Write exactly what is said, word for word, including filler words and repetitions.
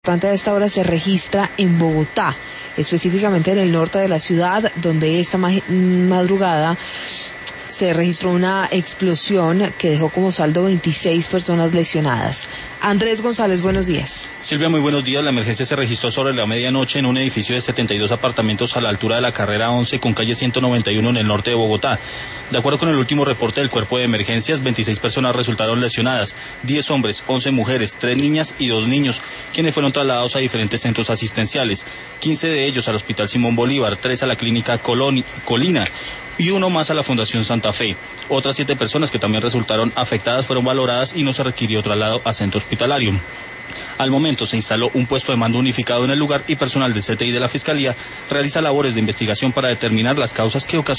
importante a esta hora se registra en Bogotá, específicamente en el norte de la ciudad, donde esta ma- madrugada se registró una explosión que dejó como saldo veintiséis personas lesionadas. Andrés González, buenos días. Silvia, muy buenos días. La emergencia se registró sobre la medianoche en un edificio de setenta y dos apartamentos a la altura de la carrera once con calle ciento noventa y uno en el norte de Bogotá. De acuerdo con el último reporte del cuerpo de emergencias, veintiséis personas resultaron lesionadas, diez hombres, once mujeres, tres niñas y dos niños, quienes fueron trasladados a diferentes centros asistenciales, quince de ellos al Hospital Simón Bolívar, tres a la Clínica Coloni- Colina y uno más a la Fundación Santa Fe. Otras siete personas que también resultaron afectadas fueron valoradas y no se requirió traslado a centro hospitalario. Al momento se instaló un puesto de mando unificado en el lugar y personal del C T I de la Fiscalía realiza labores de investigación para determinar las causas que ocasionaron